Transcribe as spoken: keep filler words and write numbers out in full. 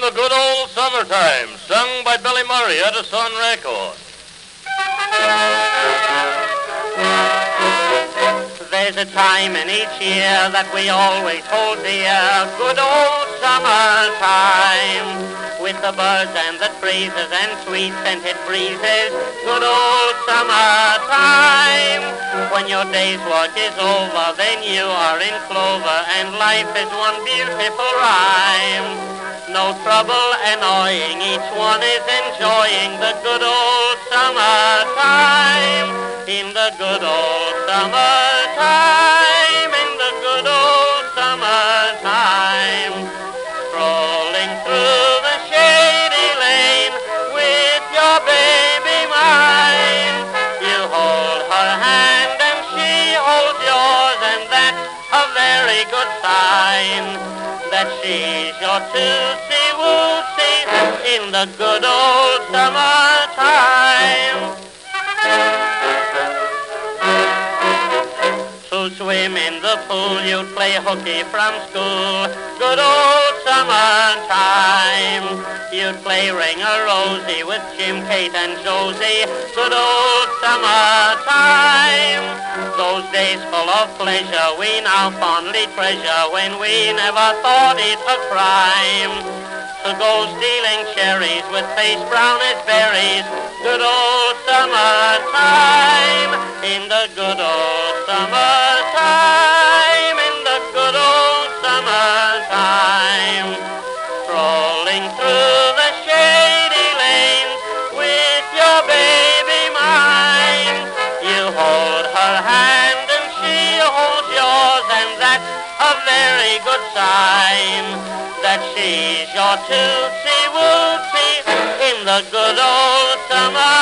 the Good Old Summertime, sung by Billy Murray at a Sun Record. There's a time in each year that we always hold dear, good old summertime, with the birds and the breezes and sweet scented breezes, good old summertime. When your day's work is over, then you are in clover, and life is one beautiful rhyme. No trouble annoying, each one is enjoying the good old summertime. In the good old summertime, in the good old summertime. Strolling through the shady lane with your baby mine. You hold her hand and she holds yours, and that's a very good sign that she's your tootsie-wootsy in the good old summertime. To swim in the pool, you'd play hooky from school, good old summertime. You'd play ring-a-rosy with Jim, Kate, and Josie, good old summertime. Those days full of pleasure we now fondly treasure, when we never thought it a crime to go stealing cherries with face brown as berries, good old summertime. In the good old summertime, in the good old summertime. Strolling through the shady lanes with your baby mine. You hold her hand and she holds yours, and that's a very good sign that she's your tootsie-wootsy in the good old summer.